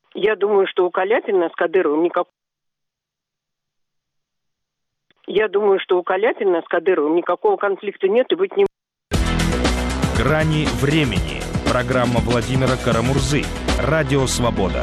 Я думаю, что у Каляпина с Кадыровым никакого конфликта нет и быть не может. «Грани времени». Программа Владимира Карамурзы. Радио «Свобода».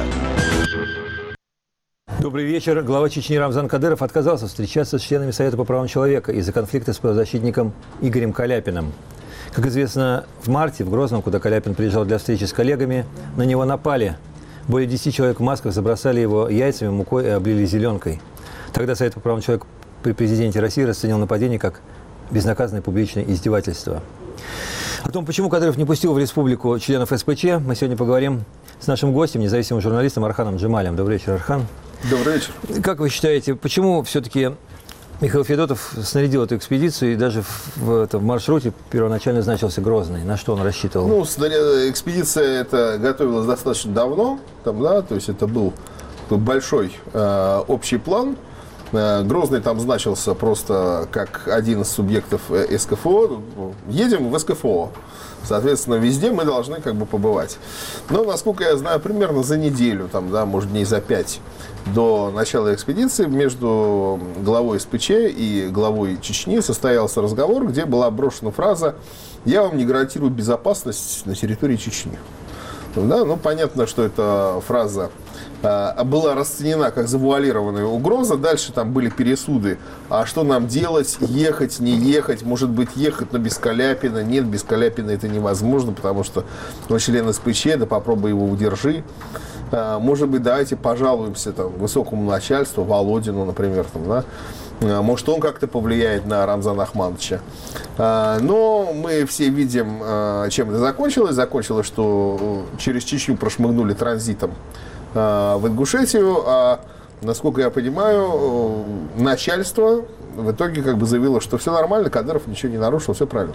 Добрый вечер. Глава Чечни Рамзан Кадыров отказался встречаться с членами Совета по правам человека из-за конфликта с правозащитником Игорем Каляпиным. Как известно, в марте в Грозном, куда Каляпин приезжал для встречи с коллегами, на него напали. Более 10 человек в масках забросали его яйцами, мукой и облили зеленкой. Тогда Совет по правам человека при президенте России расценил нападение как безнаказанное публичное издевательство. О том, почему Кадыров не пустил в республику членов СПЧ, мы сегодня поговорим с нашим гостем, независимым журналистом Арханом Джемалем. Добрый вечер, Архан. Добрый вечер. Как вы считаете, почему все-таки Михаил Федотов снарядил эту экспедицию и даже в маршруте первоначально значился Грозный? На что он рассчитывал? Ну, экспедиция эта готовилась достаточно давно, то есть это был большой общий план. Грозный там значился просто как один из субъектов СКФО. Едем в СКФО. Соответственно, везде мы должны побывать. Но, насколько я знаю, примерно за неделю, может, дней за 5 до начала экспедиции между главой СПЧ и главой Чечни состоялся разговор, где была брошена фраза «Я вам не гарантирую безопасность на территории Чечни». Понятно, что эта фраза была расценена как завуалированная угроза. Дальше там были пересуды. А что нам делать? Ехать, не ехать? Может быть, ехать, но без Каляпина? Нет, без Каляпина это невозможно, потому что он член СПЧ, да попробуй его удержи. Может быть, давайте пожалуемся высокому начальству, Володину, например. Может, он как-то повлияет на Рамзана Ахматовича. Но мы все видим, чем это закончилось. Закончилось, что через Чечню прошмыгнули транзитом в Ингушетию, а, насколько я понимаю, начальство в итоге заявило, что все нормально, Кадыров ничего не нарушил, все правильно.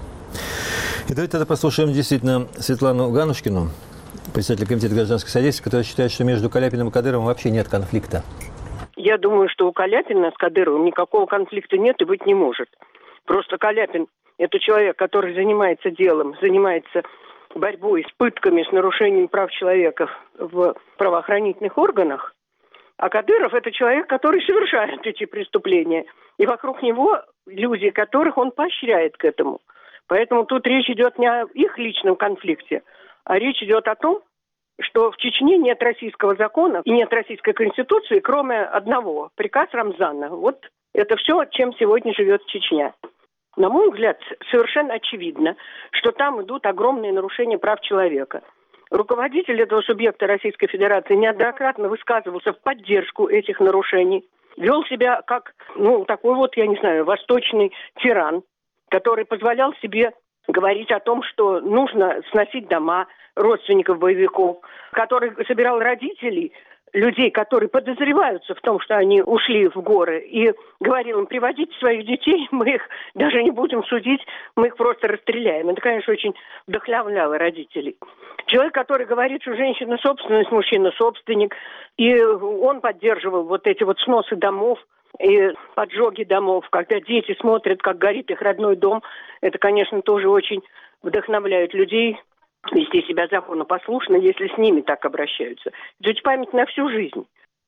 И давайте тогда послушаем действительно Светлану Ганушкину, председателя комитета гражданского содействия, которая считает, что между Каляпиным и Кадыровым вообще нет конфликта. Я думаю, что у Каляпина с Кадыровым никакого конфликта нет и быть не может. Просто Каляпин – это человек, который занимается делом, занимается борьбой с пытками, с нарушением прав человека в правоохранительных органах. А Кадыров – это человек, который совершает эти преступления. И вокруг него люди, которых он поощряет к этому. Поэтому тут речь идет не о их личном конфликте, а речь идет о том, что в Чечне нет российского закона и нет российской конституции, кроме одного – приказ Рамзана. Вот это все, чем сегодня живет Чечня. На мой взгляд, совершенно очевидно, что там идут огромные нарушения прав человека. Руководитель этого субъекта Российской Федерации неоднократно высказывался в поддержку этих нарушений. Вел себя как, такой восточный тиран, который позволял себе говорить о том, что нужно сносить дома родственников боевиков, который собирал родителей, людей, которые подозреваются в том, что они ушли в горы, и говорил им: приводите своих детей, мы их даже не будем судить, мы их просто расстреляем. Это, конечно, очень вдохновляло родителей. Человек, который говорит, что женщина собственность, мужчина собственник, и он поддерживал эти сносы домов и поджоги домов, когда дети смотрят, как горит их родной дом. Это, конечно, тоже очень вдохновляет людей вести себя законопослушно, если с ними так обращаются. Это ведь память на всю жизнь.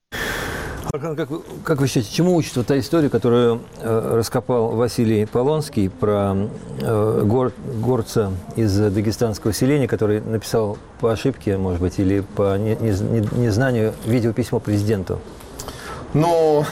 Архан, как вы считаете, чему учит та история, которую раскопал Василий Полонский про горца из дагестанского селения, который написал по ошибке, может быть, или по незнанию видеописьмо президенту? В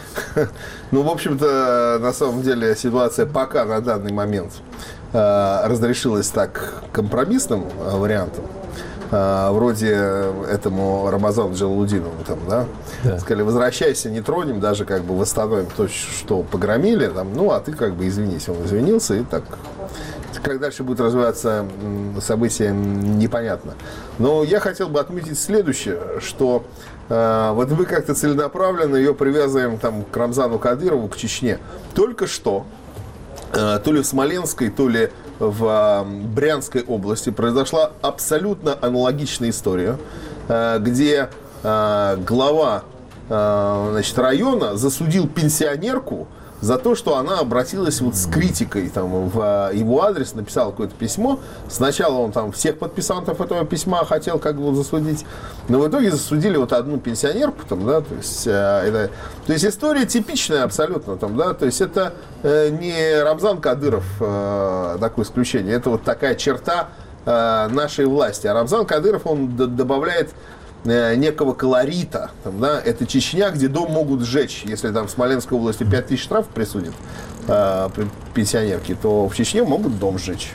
общем-то, на самом деле ситуация пока на данный момент разрешилась так компромиссным вариантом, вроде этому Рамазану Джалалудинову, сказали: возвращайся, не тронем, даже восстановим то, что погромили, а ты извинись. Он извинился, и так. Как дальше будет развиваться события, непонятно. Но я хотел бы отметить следующее, что мы как-то целенаправленно ее привязываем к Рамзану Кадырову, к Чечне. Только что, то ли в Смоленской, то ли в Брянской области произошла абсолютно аналогичная история, где глава района засудил пенсионерку за то, что она обратилась вот с критикой там, в его адрес, написала какое-то письмо. Сначала он там всех подписантов этого письма хотел как бы засудить, но в итоге засудили вот одну пенсионерку. Там, да, то есть история типичная абсолютно. Там, да, то есть это не Рамзан Кадыров такое исключение, это вот такая черта нашей власти. А Рамзан Кадыров, он добавляет некого колорита. Там, да, это Чечня, где дом могут сжечь. Если там в Смоленской области 5000 штрафов присудят пенсионерке, то в Чечне могут дом сжечь.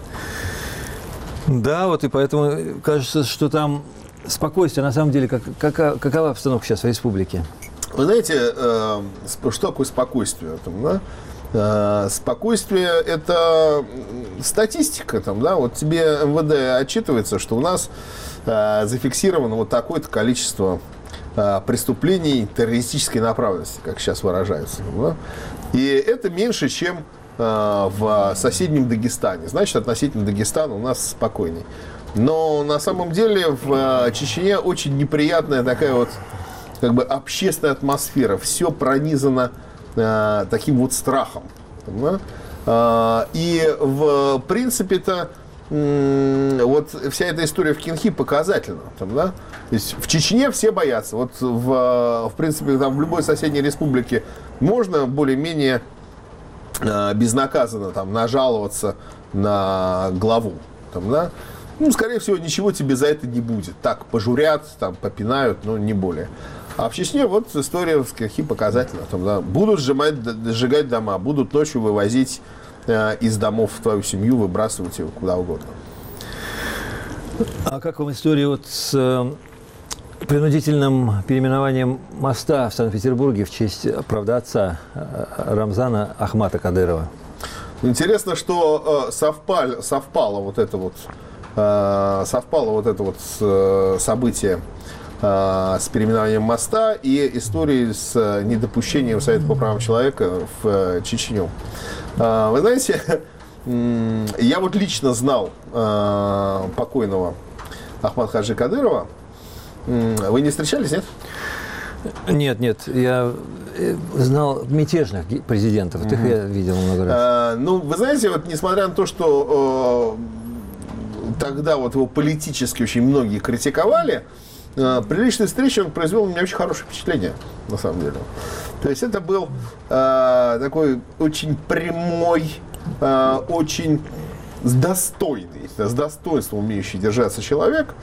Да, вот и поэтому кажется, что там спокойствие. На самом деле, какова обстановка сейчас в республике? Вы знаете, что такое спокойствие? Там, да? Спокойствие – это статистика. Там, да? Вот тебе МВД отчитывается, что у нас зафиксировано вот такое-то количество преступлений террористической направленности, как сейчас выражается. Да? И это меньше, чем в соседнем Дагестане. Значит, относительно Дагестана у нас спокойней. Но на самом деле в Чечне очень неприятная такая вот как бы общественная атмосфера. Все пронизано таким вот страхом. Да? И в принципе-то вот вся эта история в Кинхи показательна. Там, да? То есть в Чечне все боятся. Вот в принципе там в любой соседней республике можно более-менее безнаказанно там нажаловаться на главу. Там, да? Ну, скорее всего, ничего тебе за это не будет. Так, пожурят, там, попинают, но не более. А в Чечне вот история в Кинхи показательна. Там, да? Будут сжигать дома, будут ночью вывозить из домов в твою семью, выбрасывать его куда угодно. А как вам история вот с принудительным переименованием моста в Санкт-Петербурге в честь, правда, отца Рамзана Ахмата Кадырова? Интересно, что совпало вот это вот событие с переименованием моста и истории с недопущением Совета по правам человека в Чечню. Вы знаете, я вот лично знал покойного Ахмата Хаджи Кадырова. Вы не встречались, нет? Нет, я знал мятежных президентов, их я видел много раз. Ну, вы знаете, вот несмотря на то, что тогда вот его политически очень многие критиковали, при личной встрече он произвел на меня очень хорошее впечатление, на самом деле. То есть это был такой очень прямой, очень достойный, с достоинством умеющий держаться человек.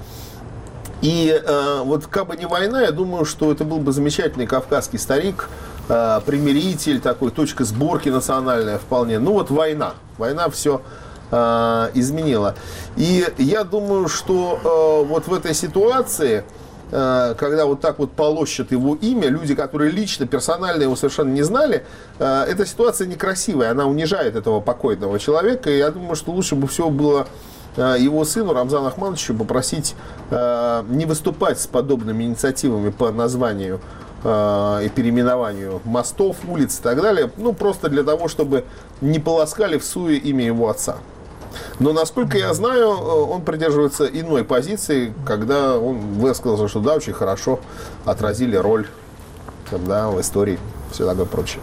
И вот как бы не война, я думаю, что это был бы замечательный кавказский старик, примиритель, такой, точка сборки национальная вполне. Ну вот война все изменила. И я думаю, что вот в этой ситуации, когда вот так вот полощут его имя, люди, которые лично, персонально его совершенно не знали, эта ситуация некрасивая, она унижает этого покойного человека, и я думаю, что лучше бы всего было его сыну Рамзану Ахматовичу попросить не выступать с подобными инициативами по названию и переименованию мостов, улиц и так далее, ну просто для того, чтобы не полоскали в суе имя его отца. Но, насколько я знаю, он придерживается иной позиции, когда он высказал, что да, очень хорошо отразили роль да, в истории, все такое прочее.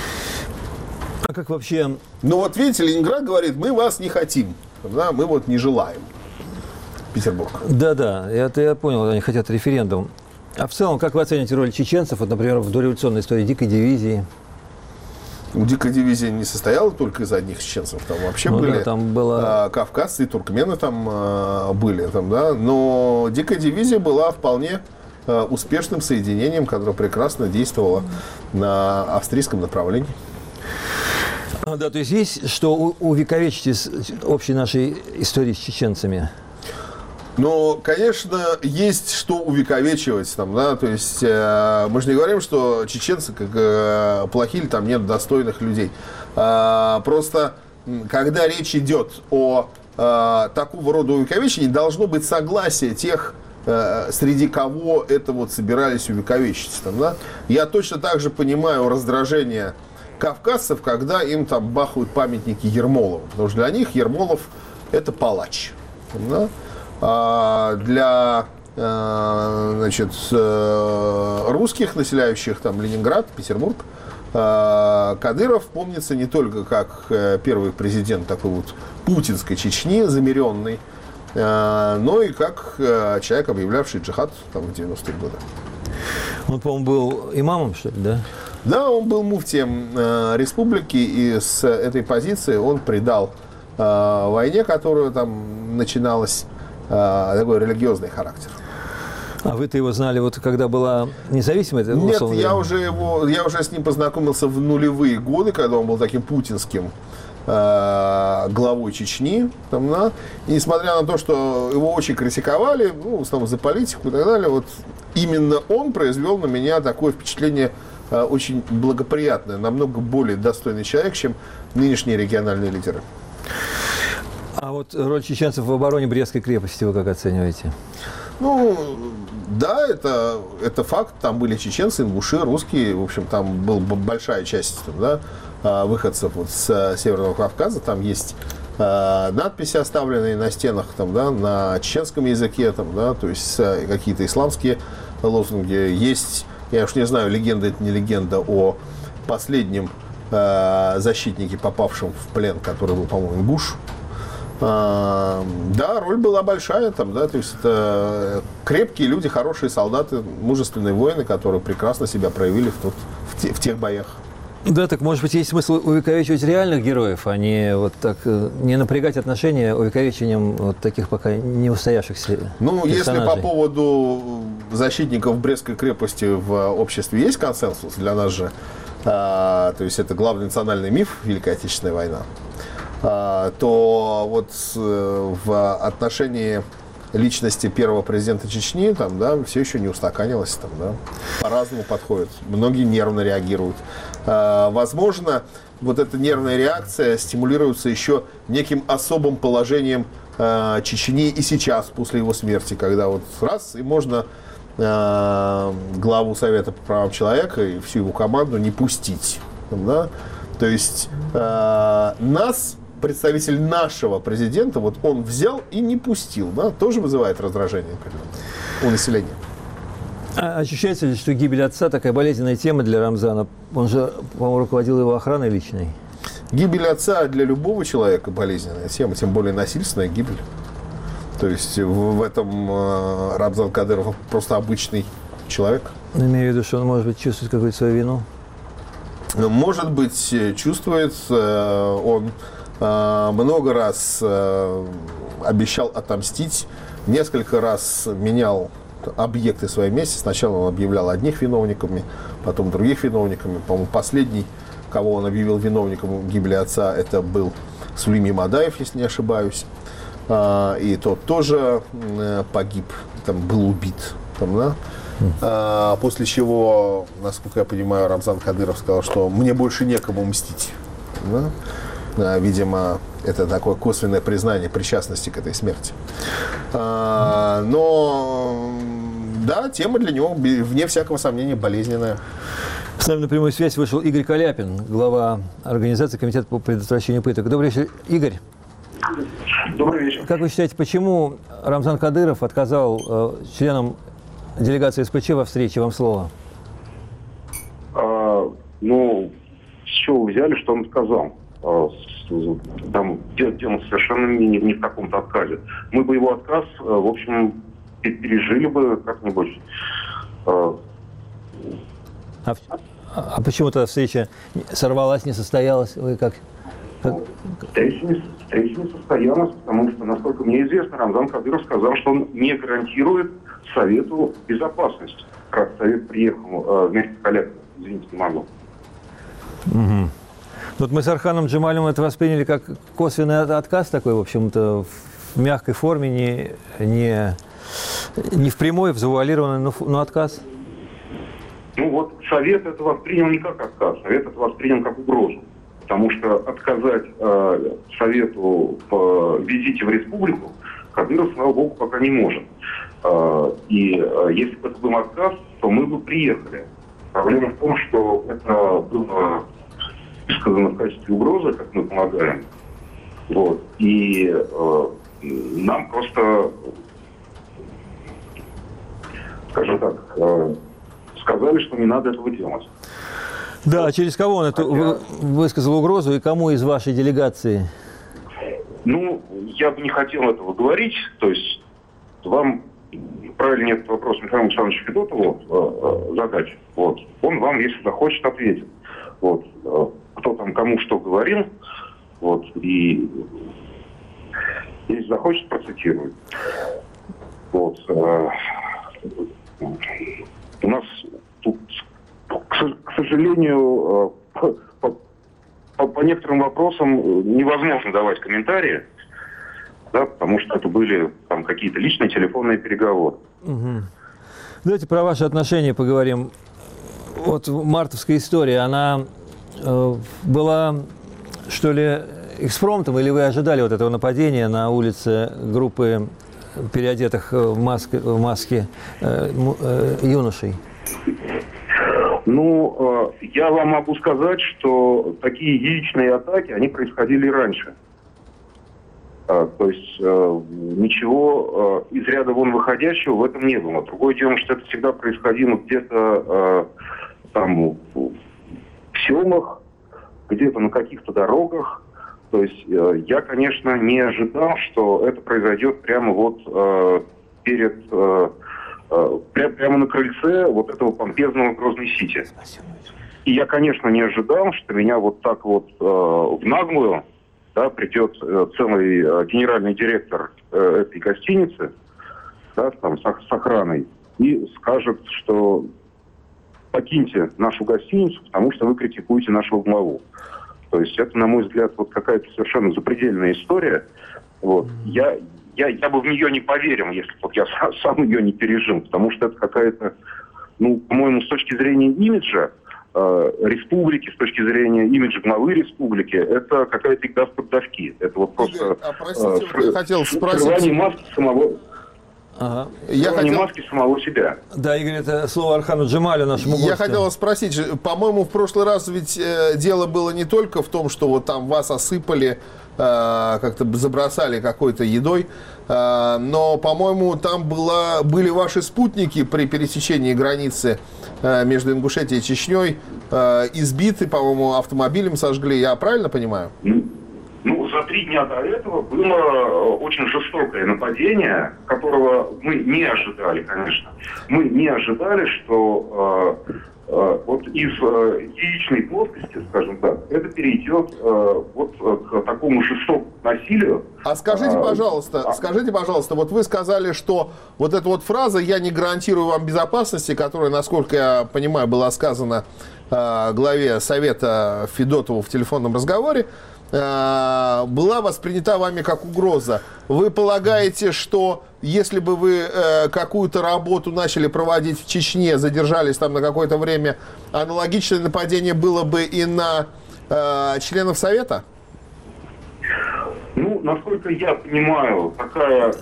А как вообще... Ну вот видите, Ленинград говорит, мы вас не хотим, да, мы вот не желаем. Петербург. Да, это я понял, они хотят референдум. А в целом, как вы оцените роль чеченцев, вот, например, в дореволюционной истории Дикой дивизии? Дикая дивизия не состояла только из одних чеченцев, там вообще были да, там было... кавказцы и туркмены там были, там, да, но Дикая дивизия была вполне успешным соединением, которое прекрасно действовало на австрийском направлении. Да, то есть что увековечить общей нашей истории с чеченцами? Ну, конечно, есть что увековечивать там, да, то есть мы же не говорим, что чеченцы как плохие, или там нет достойных людей. Просто, когда речь идет о такого рода увековечении, должно быть согласие тех, среди кого это вот собирались увековечить. Там, да? Я точно так же понимаю раздражение кавказцев, когда им там бахают памятники Ермолову, потому что для них Ермолов это палач. Там, да? Для русских, населяющих там Ленинград, Петербург, Кадыров помнится не только как первый президент такой вот путинской Чечни, замеренный, но и как человек, объявлявший джихад там, в 90-е годы. Он, по-моему, был имамом, что ли, да? Да, он был муфтием республики, и с этой позиции он придал войне, которая там начиналась, такой религиозный характер. А вы-то его знали, вот когда была независимая? Нет, я уже с ним познакомился в нулевые годы, когда он был таким путинским главой Чечни. Там, да, и несмотря на то, что его очень критиковали, в основном за политику и так далее, вот именно он произвел на меня такое впечатление очень благоприятное, намного более достойный человек, чем нынешние региональные лидеры. А вот роль чеченцев в обороне Брестской крепости вы как оцениваете? Ну, да, это факт. Там были чеченцы, ингуши, русские. В общем, там была большая часть там, да, выходцев вот с Северного Кавказа. Там есть надписи, оставленные на стенах там, да, на чеченском языке, там, да, то есть какие-то исламские лозунги. Есть, я уж не знаю, легенда это не легенда, о последнем защитнике, попавшем в плен, который был, по-моему, ингуш. Да, роль была большая, там, да, то есть это крепкие люди, хорошие солдаты, мужественные воины, которые прекрасно себя проявили в тех боях. Да, так может быть есть смысл увековечивать реальных героев, а не вот так не напрягать отношения увековечением вот таких пока не устоявшихся персонажей. Если по поводу защитников Брестской крепости в обществе есть консенсус, для нас же, то есть это главный национальный миф Великой Отечественной войны, то вот в отношении личности первого президента Чечни там, да, все еще не устаканилось. Там, да, по-разному подходят. Многие нервно реагируют. Возможно, вот эта нервная реакция стимулируется еще неким особым положением Чечни и сейчас, после его смерти, когда вот раз, и можно главу Совета по правам человека и всю его команду не пустить. Там, да? То есть нас... Представитель нашего президента, вот он взял и не пустил, да, тоже вызывает раздражение у населения. А ощущается ли, что гибель отца такая болезненная тема для Рамзана? Он же, по-моему, руководил его охраной личной. Гибель отца для любого человека болезненная тема, тем более насильственная гибель. То есть в этом Рамзан Кадыров просто обычный человек. Имею в виду, что он, может быть, чувствует какую-то свою вину? Может быть, чувствует. Он много раз обещал отомстить, несколько раз менял объекты своей мести. Сначала он объявлял одних виновниками, потом других виновниками. По-моему, последний, кого он объявил виновником гибели отца, это был Сулейми Мадаев, если не ошибаюсь. И тот тоже погиб, там, был убит. Там, да? После чего, насколько я понимаю, Рамзан Кадыров сказал, что мне больше некому мстить. Да? Видимо, это такое косвенное признание причастности к этой смерти. Но, да, тема для него, вне всякого сомнения, болезненная. С нами на прямую связь вышел Игорь Каляпин, глава организации Комитета по предотвращению пыток. Добрый вечер, Игорь. Добрый вечер. Как вы считаете, почему Рамзан Кадыров отказал членам делегации СПЧ во встрече? Вам слово. С чего вы взяли, что он отказал? Там дело совершенно не в каком-то отказе. Мы бы его отказ, в общем, пережили бы как-нибудь. А почему тогда встреча сорвалась, не состоялась? Вы как? Встреча не состоялась, потому что, насколько мне известно, Рамзан Кадыров сказал, что он не гарантирует Совету безопасности. Раз Совет приехал вместе с Каляпиным, извините, не могу. Угу. Вот мы с Арханом Джемалем это восприняли как косвенный отказ такой, в общем-то, в мягкой форме, не в прямой, в завуалированной, но отказ. Ну вот Совет это воспринял не как отказ, Совет это воспринял как угрозу. Потому что отказать Совету по визите в республику Кадыров, слава богу, пока не может. И если бы это был отказ, то мы бы приехали. Проблема в том, что это было сказано в качестве угрозы, как мы полагаем. Вот. И нам просто, скажем так, сказали, что не надо этого делать. Да, через кого он эту высказал угрозу и кому из вашей делегации? Ну, я бы не хотел этого говорить. То есть вам правильнее этот вопрос Михаилу Александровичу Федотову задать. Вот. Он вам, если захочет, ответит. Вот. Кто там кому что говорил. Вот. И если захочет, процитирует. Вот. У нас тут, к сожалению, по некоторым вопросам невозможно давать комментарии, да, потому что это были там какие-то личные телефонные переговоры. Угу. Давайте про ваши отношения поговорим. Вот мартовская история, она была, что ли, экспромтом, или вы ожидали вот этого нападения на улице группы переодетых в маске юношей? Ну, я вам могу сказать, что такие яичные атаки, они происходили раньше. То есть ничего из ряда вон выходящего в этом не было. Другое дело, что это всегда происходило где-то там в селах, где-то на каких-то дорогах. То есть я, конечно, не ожидал, что это произойдет прямо вот перед... прямо на крыльце вот этого помпезного Грозный-Сити. И я, конечно, не ожидал, что меня вот так вот в наглую, да, придет целый генеральный директор этой гостиницы, да, там, с охраной, и скажет, что покиньте нашу гостиницу, потому что вы критикуете нашего главу. То есть это, на мой взгляд, вот какая-то совершенно запредельная история. Вот. Я бы в нее не поверил, если бы вот я сам ее не пережил, потому что это какая-то, ну, по-моему, с точки зрения имиджа республики, с точки зрения имиджа главы республики, это какая-то игра в поддавки. Это вот просто я хотел спросить... скрывание маски самого... Ага. маски самого себя. Да, Игорь, это слово Архану Джемалю, нашему гостю. Я хотел вас спросить, по-моему, в прошлый раз ведь дело было не только в том, что вот там вас осыпали, как-то забросали какой-то едой, но, по-моему, там были ваши спутники при пересечении границы между Ингушетией и Чечней, избиты, по-моему, автомобилем сожгли. Я правильно понимаю? Ну, за 3 дня до этого было очень жестокое нападение, которого мы не ожидали, конечно. Мы не ожидали, что вот из яичной плоскости, скажем так, это перейдет вот к такому жестокому насилию. А скажите, пожалуйста, вот вы сказали, что вот эта вот фраза «я не гарантирую вам безопасности», которая, насколько я понимаю, была сказана главе Совета Федотову в телефонном разговоре, была воспринята вами как угроза. Вы полагаете, что если бы вы какую-то работу начали проводить в Чечне, задержались там на какое-то время, аналогичное нападение было бы и на членов Совета? Ну, насколько я понимаю, такая...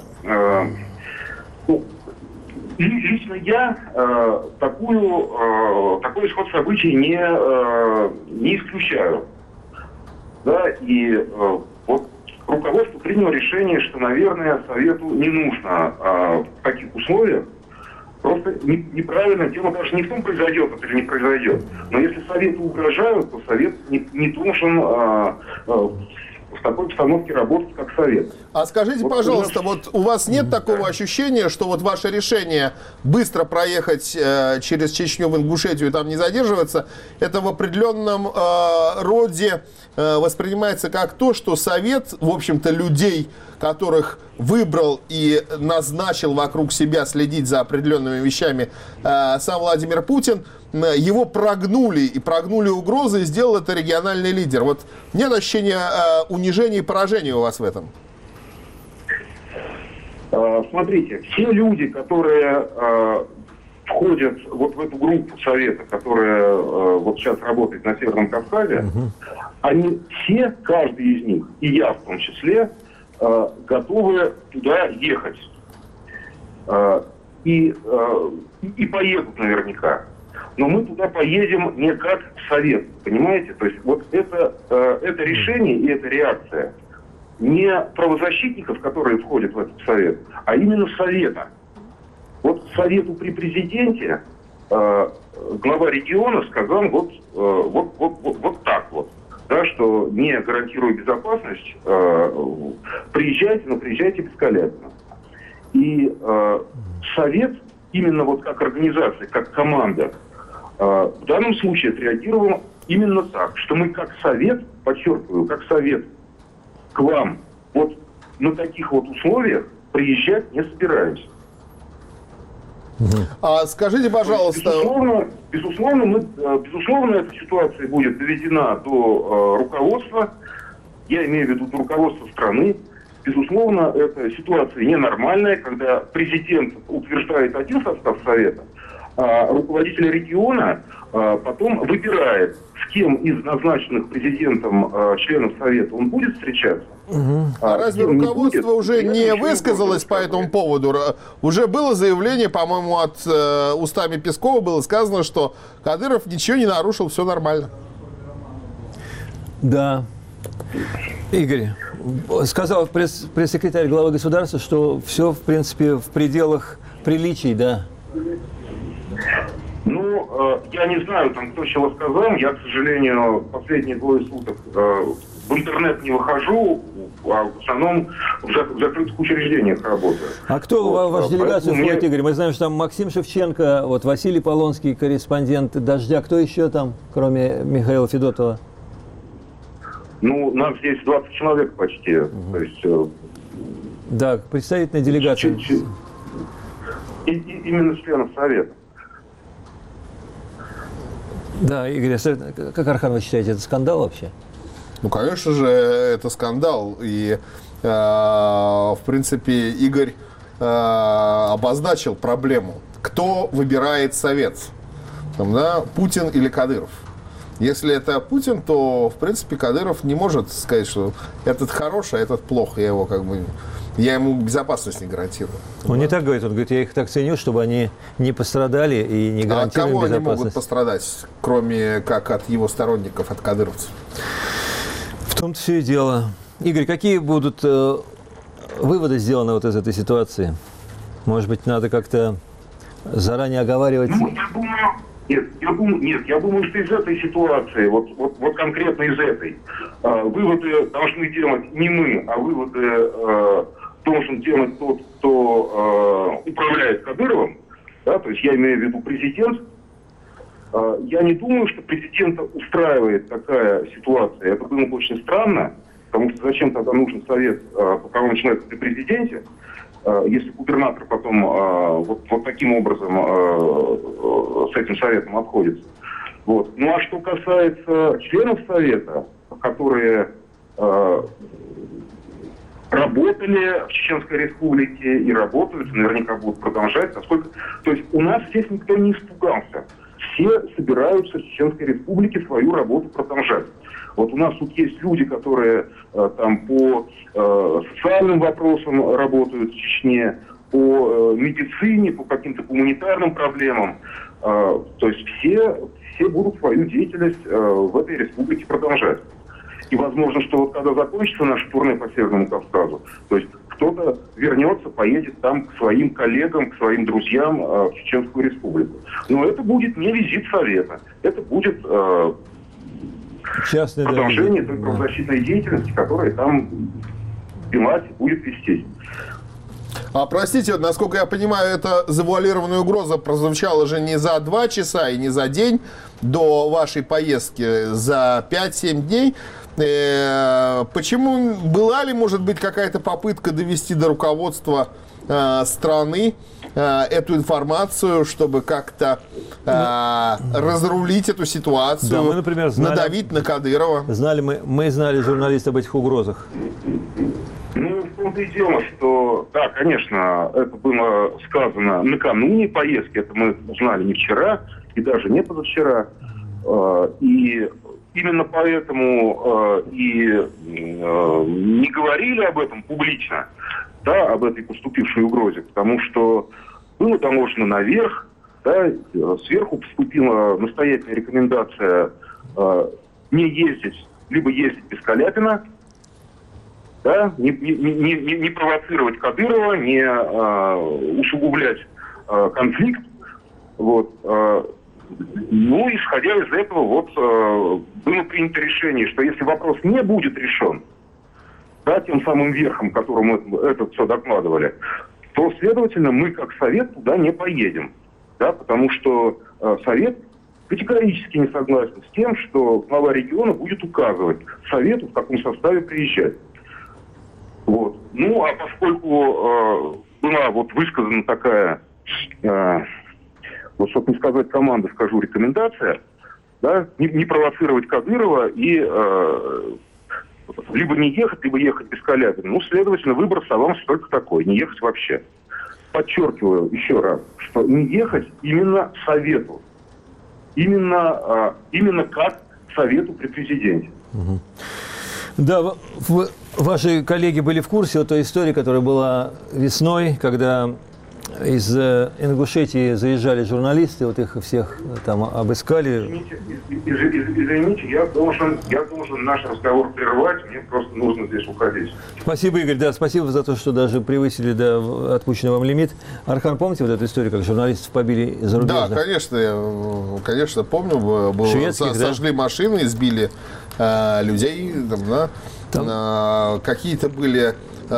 лично я такой исход событий не исключаю. Да, и вот руководство приняло решение, что, наверное, Совету не нужно в таких условиях. Просто неправильно, дело даже не в том, произойдет это или не произойдет. Но если Совету угрожают, то Совет не должен в такой обстановке работать, как Совет. А скажите, вот, пожалуйста, вот у вас нет такого ощущения, что вот ваше решение быстро проехать через Чечню в Ингушетию и там не задерживаться, это в определенном роде воспринимается как то, что Совет, в общем-то, людей, которых выбрал и назначил вокруг себя следить за определенными вещами сам Владимир Путин, его прогнули угрозы, и сделал это региональный лидер. Вот нет ощущения унижения и поражения у вас в этом? Смотрите, все люди, которые входят вот в эту группу Совета, которая вот сейчас работает на Северном Кавказе, они все, каждый из них, и я в том числе, готовы туда ехать. И поедут наверняка. Но мы туда поедем не как в Совет, понимаете? То есть вот это решение и эта реакция не правозащитников, которые входят в этот Совет, а именно Совета. Вот Совету при президенте глава региона сказал вот так вот, да, что не гарантируя безопасность, приезжайте, но приезжайте без Каляпина. И Совет, именно вот как организация, как команда, в данном случае отреагировал именно так, что мы как Совет, подчеркиваю, как Совет к вам вот на таких вот условиях приезжать не собираемся. А скажите, пожалуйста... Безусловно, эта ситуация будет доведена до руководства, я имею в виду до руководства страны. Безусловно, эта ситуация ненормальная, когда президент утверждает один состав Совета, а руководитель региона потом выбирает, с кем из назначенных президентом членов Совета он будет встречаться. А разве руководство уже не высказалось по этому поводу? Уже было заявление, по-моему, устами Пескова было сказано, что Кадыров ничего не нарушил, все нормально. Да. Игорь, сказал пресс-секретарь главы государства, что все, в принципе, в пределах приличий, да? Ну, я не знаю, там, кто чего сказал. Я, к сожалению, последние 2 суток в интернет не выхожу, а в основном в закрытых учреждениях работаю. А кто в вашу делегацию входит, Игорь? Мы знаем, что там Максим Шевченко, вот Василий Полонский, корреспондент «Дождя». Кто еще там, кроме Михаила Федотова? Ну, нас здесь 20 человек почти. То есть, да, представительная делегация. Именно членов Совета. Да, Игорь, как, Архан, вы считаете, это скандал вообще? Ну, конечно же, это скандал. И, в принципе, Игорь обозначил проблему. Кто выбирает Совет? Там, да, Путин или Кадыров? Если это Путин, то, в принципе, Кадыров не может сказать, что этот хороший, а этот плохо. Я ему безопасность не гарантирую. Он не так говорит, он говорит, я их так ценю, чтобы они не пострадали и не гарантирую безопасность. А кого безопасность. они могут пострадать, кроме как от его сторонников, от кадыровцев? В том-то все и дело. Игорь, какие будут выводы сделаны вот из этой ситуации? Может быть, надо как-то заранее оговаривать? Ну, я думаю, что из этой ситуации, вот конкретно из этой, выводы должны делать не мы, а выводы должен делать тот, кто управляет Кадыровым, да, то есть я имею в виду президент. Я не думаю, что президента устраивает такая ситуация. Это было бы очень странно, потому что зачем тогда нужен совет по правам человека при президенте, если губернатор потом вот таким образом с этим советом обходится. Вот. Ну а что касается членов совета, которые работали в Чеченской Республике и работают, наверняка будут продолжать, насколько... То есть у нас здесь никто не испугался. Все собираются в Чеченской Республике свою работу продолжать. Вот у нас тут есть люди, которые там по социальным вопросам работают в Чечне, по медицине, по каким-то гуманитарным проблемам. То есть все будут свою деятельность в этой республике продолжать. И возможно, что вот когда закончится наше турне по Северному Кавказу, то есть кто-то вернется, поедет там к своим коллегам, к своим друзьям в Чеченскую Республику. Но это будет не визит Совета, это будет продолжение той правозащитной деятельности, которая там велась и будет вестись. Простите, насколько я понимаю, эта завуалированная угроза прозвучала же не за 2 часа и не за день до вашей поездки, за 5-7 дней. Почему? Была ли, может быть, какая-то попытка довести до руководства страны эту информацию, чтобы как-то разрулить эту ситуацию, да, мы, например, надавить на Кадырова? Мы знали, журналисты, об этих угрозах. Ну, в том-то и дело, что, да, конечно, это было сказано накануне поездки, это мы узнали не вчера и даже не позавчера. И именно поэтому и не говорили об этом публично, да, об этой поступившей угрозе, потому что было доложено наверх, да, сверху поступила настоятельная рекомендация не ездить, либо ездить без Каляпина, да, не провоцировать Кадырова, не усугублять конфликт. Вот. Ну, исходя из этого, вот было принято решение, что если вопрос не будет решен, да, тем самым верхом, которому это все докладывали, то, следовательно, мы как Совет туда не поедем. Да, потому что Совет категорически не согласен с тем, что глава региона будет указывать Совету, в каком составе приезжать. Вот. Ну, а поскольку была вот высказана такая, вот чтобы не сказать команда, скажу рекомендация, да, не провоцировать Кадырова и либо не ехать, либо ехать без Каляпина. Ну, следовательно, выбор оставался только такой, не ехать вообще. Подчеркиваю еще раз, что не ехать именно Совету. Именно как Совету при президенте. Угу. Да, ваши коллеги были в курсе о той истории, которая была весной, когда из Ингушетии заезжали журналисты, вот их всех там обыскали. Извините, я должен наш разговор прервать, мне просто нужно здесь уходить. Спасибо, Игорь, да, спасибо за то, что даже превысили отпущенный вам лимит. Архан, помните вот эту историю, как журналистов побили зарубежных? Да, конечно, я, конечно, помню. Сожгли машины, избили людей, какие-то были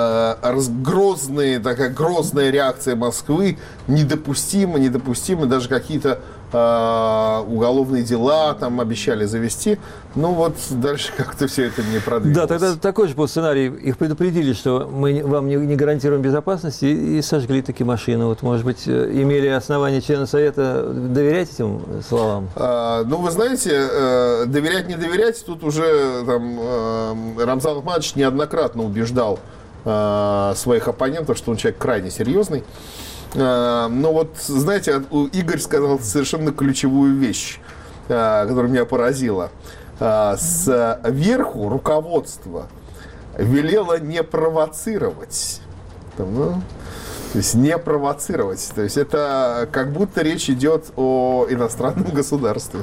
грозная реакция Москвы, недопустимо, даже какие-то уголовные дела там обещали завести. Ну вот дальше как-то все это не продвинулось. Да, тогда такой же был сценарий. Их предупредили, что мы вам не гарантируем безопасности, и сожгли такие машины. Вот, может быть, имели основания члены Совета доверять этим словам? Ну, вы знаете, доверять, не доверять, тут уже там, Рамзан Ахматович неоднократно убеждал своих оппонентов, что он человек крайне серьезный. Но вот, знаете, Игорь сказал совершенно ключевую вещь, которая меня поразила. Сверху руководство велело не провоцировать. То есть не провоцировать. То есть это как будто речь идет о иностранном государстве.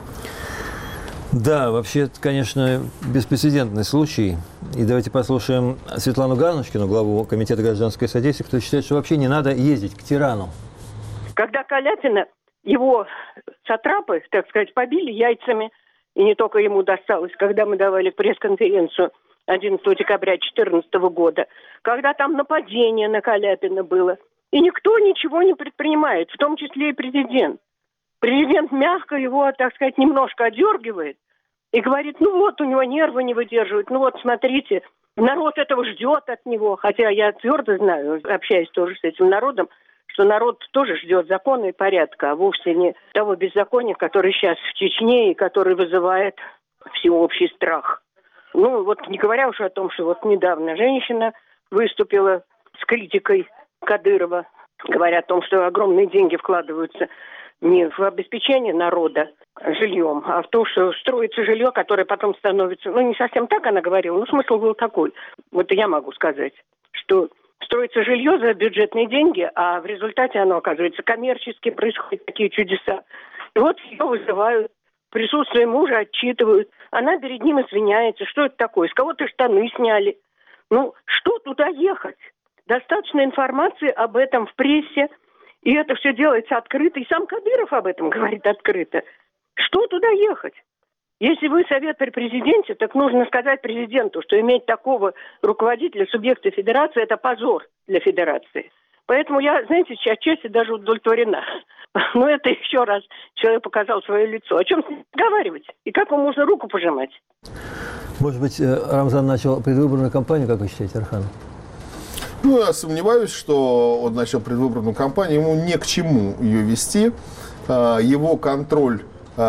Да, вообще, это, конечно, беспрецедентный случай. И давайте послушаем Светлану Ганушкину, главу Комитета гражданского содействия, кто считает, что вообще не надо ездить к тирану. Когда Каляпина, его сатрапы, так сказать, побили яйцами, и не только ему досталось, когда мы давали пресс-конференцию 11 декабря 2014 года, когда там нападение на Каляпина было, и никто ничего не предпринимает, в том числе и президент. Президент мягко его, так сказать, немножко одергивает и говорит, ну вот, у него нервы не выдерживают, ну вот, смотрите, народ этого ждет от него. Хотя я твердо знаю, общаясь тоже с этим народом, что народ тоже ждет закона и порядка, а вовсе не того беззакония, который сейчас в Чечне и который вызывает всеобщий страх. Ну вот не говоря уже о том, что вот недавно женщина выступила с критикой Кадырова, говоря о том, что огромные деньги вкладываются не в обеспечение народа жильем, а в то, что строится жилье, которое потом становится... Ну, не совсем так она говорила, но смысл был такой. Вот я могу сказать, что строится жилье за бюджетные деньги, а в результате оно, оказывается, коммерчески, происходят такие чудеса. И вот ее вызывают, в присутствии мужа отчитывают. Она перед ним извиняется. Что это такое? С кого-то штаны сняли. Ну, что туда ехать? Достаточно информации об этом в прессе. И это все делается открыто. И сам Кадыров об этом говорит открыто. Что туда ехать? Если вы совет при президенте, так нужно сказать президенту, что иметь такого руководителя субъекта федерации – это позор для федерации. Поэтому я, знаете, отчасти даже удовлетворена. Но это еще раз человек показал свое лицо. О чем с ним разговаривать? И как ему можно руку пожимать? Может быть, Рамзан начал предвыборную кампанию, как вы считаете, Архан? Ну, я сомневаюсь, что он начал предвыборную кампанию. Ему не к чему ее вести. Его контроль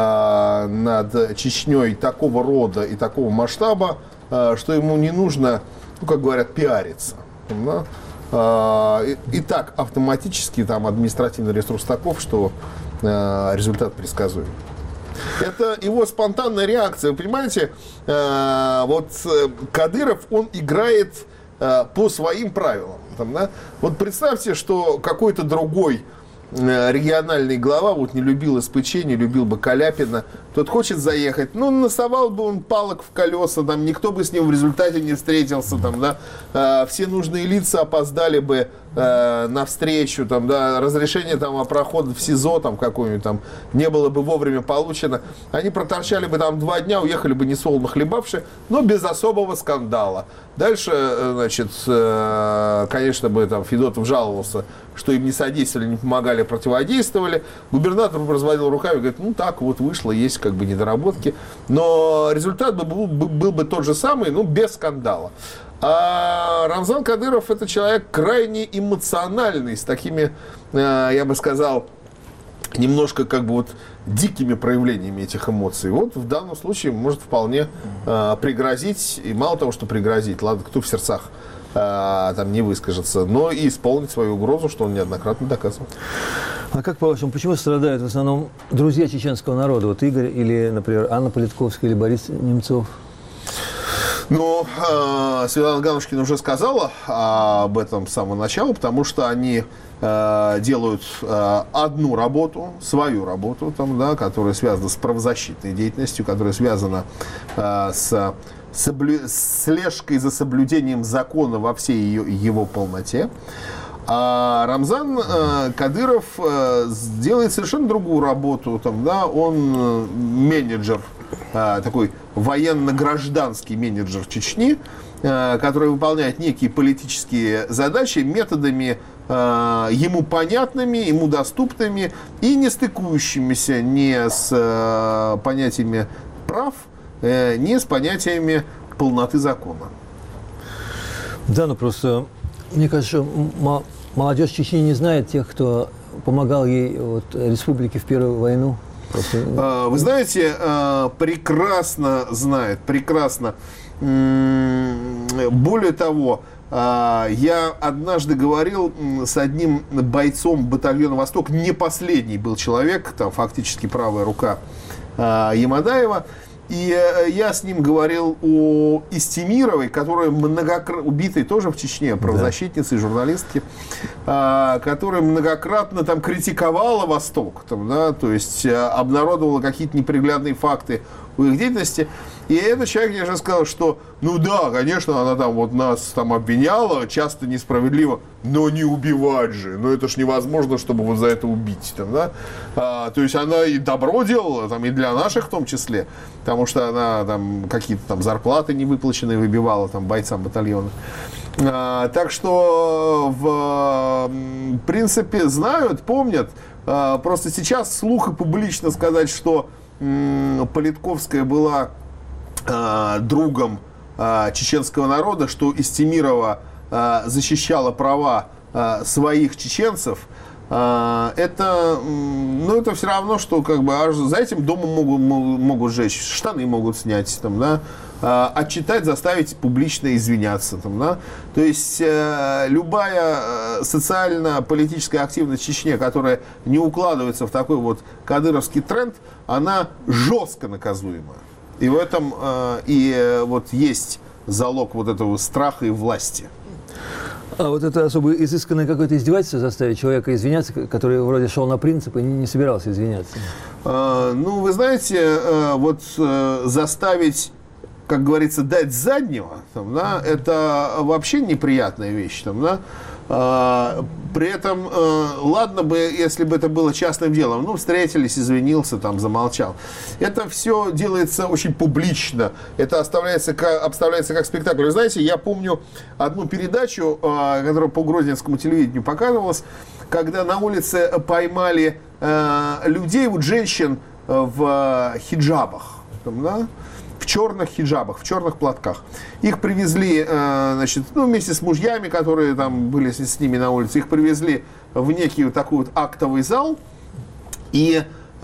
над Чечней такого рода и такого масштаба, что ему не нужно, ну, как говорят, пиариться. Да? И так автоматически там административный ресурс таков, что результат предсказуем. Это его спонтанная реакция. Вы понимаете, вот Кадыров, он играет по своим правилам. Там, да? Вот представьте, что какой-то другой региональный глава вот не любил СПЧ, не любил бы Каляпина, тот хочет заехать, ну, насовал бы он палок в колеса, там, никто бы с ним в результате не встретился, там, да, все нужные лица опоздали бы навстречу, там, да, разрешение там, о проходе в СИЗО там, какое-нибудь там не было бы вовремя получено, они проторчали бы там 2 дня, уехали бы несолоно хлебавши, но без особого скандала. Дальше, значит, конечно, бы там Федотов жаловался, что им не содействовали, не помогали, противодействовали. Губернатор разводил руками и говорит, ну так вот вышло, есть как бы недоработки. Но результат был бы тот же самый, ну без скандала. А Рамзан Кадыров — это человек крайне эмоциональный, с такими, я бы сказал, немножко как бы вот дикими проявлениями этих эмоций. Вот в данном случае может вполне пригрозить, и мало того, что пригрозить, ладно, кто в сердцах там не выскажется, но и исполнить свою угрозу, что он неоднократно доказывал. А как по-вашему, почему страдают в основном друзья чеченского народа? Вот Игорь или, например, Анна Политковская или Борис Немцов? Ну, Светлана Ганушкина уже сказала об этом с самого начала, потому что они делают одну работу, свою работу, там, да, которая связана с правозащитной деятельностью, которая связана с слежкой за соблюдением закона во всей его полноте. А Рамзан Кадыров делает совершенно другую работу. Там, да, он менеджер, такой военно-гражданский менеджер Чечни, который выполняет некие политические задачи методами ему понятными, ему доступными и не стыкующимися ни с понятиями прав, ни с понятиями полноты закона. Да, ну просто, мне кажется, молодежь Чечни не знает тех, кто помогал ей вот, республике в Первую войну. Просто... Вы знаете, прекрасно знает, прекрасно. Более того, я однажды говорил с одним бойцом батальона «Восток», не последний был человек, там фактически правая рука Ямадаева, и я с ним говорил о Истемировой, которая убитой тоже в Чечне, правозащитницы, журналистки, которая многократно там критиковала Восток, там, да, то есть обнародовала какие-то неприглядные факты в их деятельности. И этот человек мне же сказал, что, ну да, конечно, она там вот нас там обвиняла, часто несправедливо, но не убивать же. Ну это ж невозможно, чтобы вот за это убить. Там, да? То есть она и добро делала, там, и для наших в том числе, потому что она там какие-то там зарплаты невыплаченные выбивала там, бойцам батальона. Так что, в принципе, знают, помнят. Просто сейчас вслух и публично сказать, что Политковская была другом чеченского народа, что Истемирова защищала права своих чеченцев, это все равно, что как бы за этим домом могут сжечь, штаны могут снять, там, да, отчитать, заставить публично извиняться. Там, да. То есть любая социально-политическая активность в Чечне, которая не укладывается в такой вот кадыровский тренд, она жестко наказуема. И в этом вот есть залог вот этого страха и власти. А вот это особо изысканное какое-то издевательство заставить человека извиняться, который вроде шел на принцип и не собирался извиняться? Ну, вы знаете, вот заставить, как говорится, дать заднего, там, да, это вообще неприятная вещь. Там, да. При этом, ладно бы, если бы это было частным делом, ну, встретились, извинился, там, замолчал. Это все делается очень публично, это обставляется как спектакль. Вы знаете, я помню одну передачу, которая по грозненскому телевидению показывалась, когда на улице поймали людей, вот женщин в хиджабах, там, да? В черных хиджабах, в черных платках. Их привезли, значит, ну, вместе с мужьями, которые там были с ними на улице, их привезли в некий вот такой вот актовый зал. И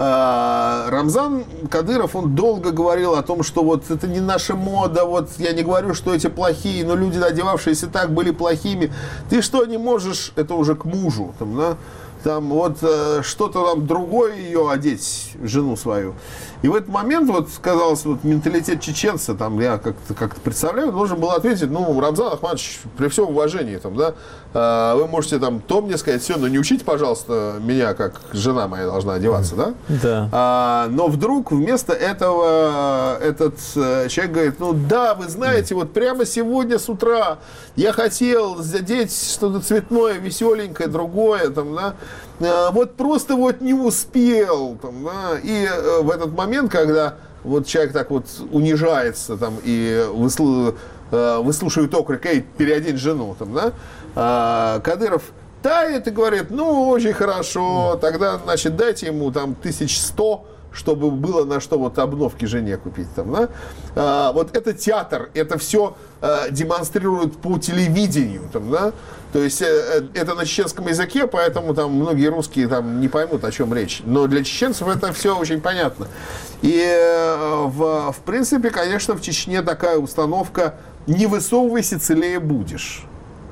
Рамзан Кадыров, он долго говорил о том, что вот это не наша мода, вот я не говорю, что эти плохие, но люди, одевавшиеся так, были плохими. Ты что, не можешь, это уже к мужу, там, да? там вот что-то там другое ее одеть, жену свою. И в этот момент, вот, казалось, вот менталитет чеченца, там, я как-то представляю, должен был ответить, ну, Рамзан Ахматович, при всем уважении, там, да, вы можете там то мне сказать, все, но не учите, пожалуйста, меня, как жена моя должна одеваться, да? Да. Но вдруг вместо этого этот человек говорит, ну да, вы знаете, вот прямо сегодня с утра я хотел задеть что-то цветное, веселенькое, другое, там, да, вот просто вот не успел, там, да, и в этот момент, когда вот человек так вот унижается, там, и выслушивает окрик, эй, переодень жену, там, да, Кадыров тает и говорит, ну, очень хорошо, тогда, значит, дайте ему там 1100, чтобы было на что вот обновки жене купить. Там, да? Вот это театр, это все демонстрируют по телевидению. Там, да? То есть это на чеченском языке, поэтому там многие русские там не поймут, о чем речь. Но для чеченцев это все очень понятно. И в принципе, конечно, в Чечне такая установка «не высовывайся, целее будешь».